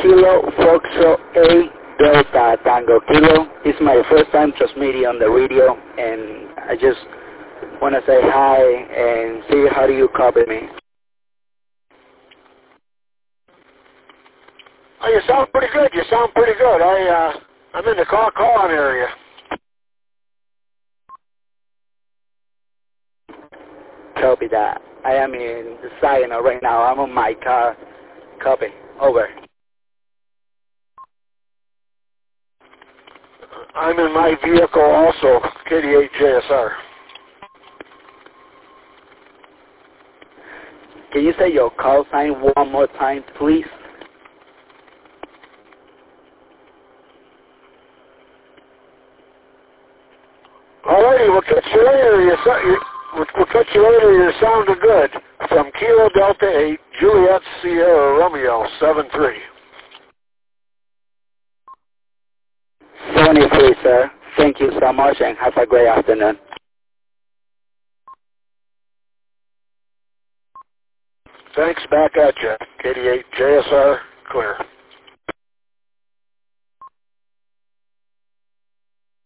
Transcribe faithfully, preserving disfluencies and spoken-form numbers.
Kilo Foxtrot eight Delta Tango Kilo. It's my first time transmitting on the radio, and I just want to say hi and see how do you copy me. Oh, you sound pretty good. You sound pretty good. I, uh, I'm in the Caw-Caw area. Copy that. I am in the Saginaw right now. I'm on my car. Copy. Over. I'm in my vehicle also, K D eight J S R. Can you say your call sign one more time, please? Alrighty, we'll catch you later. You, you, we'll, we'll catch you later. You're sounding good. From Kilo Delta eight, Juliet Sierra Romeo seven three. seventy-three, sir. Thank you so much and have a great afternoon. Thanks, back at you. K D eight J S R, clear.